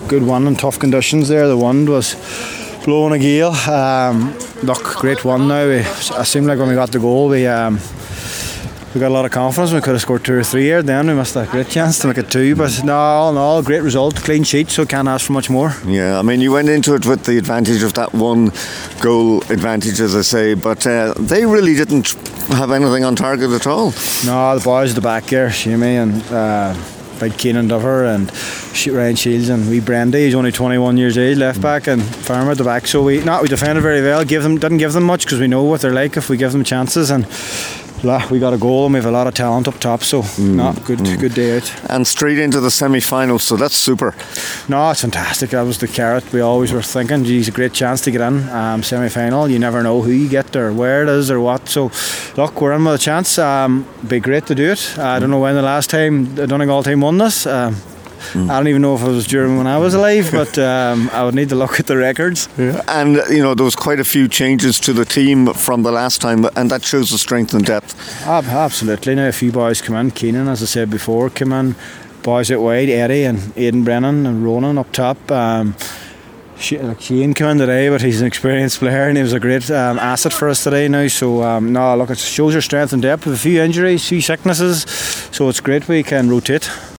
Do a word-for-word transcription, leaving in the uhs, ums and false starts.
good one in tough conditions there. The wind was blowing a gale. Um, look, great one now. We, it seemed like when we got the goal, we um, we got a lot of confidence. We could have scored two or three here. Then we missed a great chance to make it two. But no, all in all, great result, clean sheet. So can't ask for much more. Yeah, I mean, you went into it with the advantage of that one goal advantage, as I say, but uh, they really didn't have anything on target at all. No, the boys at the back here, Shamey and uh, Big Keenan Dover and Ryan Shields and wee Brandy. He's only twenty-one years age, left back, and Farmer at the back. So we not we defended very well. Give them didn't give them much because we know what they're like if we give them chances. And we got a goal and we have a lot of talent up top. So mm. no, good mm. good day out. And straight into the semi-final. So that's super. No, it's fantastic. That was the carrot we always were thinking. Geez, a great chance to get in. Um, semi-final. You never know who you get or where it is or what. So look, we're in with a chance. Um, be great to do it. I don't know when the last time the Donegal team won this. Um, Mm. I don't even know if it was during when I was alive, but um, I would need to look at the records. Yeah. And you know, there was quite a few changes to the team from the last time, and that shows the strength and depth. Uh, absolutely. Now a few boys come in. Keenan, as I said before, came in. Boys out wide, Eddie and Aidan Brennan and Ronan up top. Um, Shane came in today, but he's an experienced player and he was a great um, asset for us today now. So um, no, look, it shows your strength and depth with a few injuries, few sicknesses. So it's great we can rotate.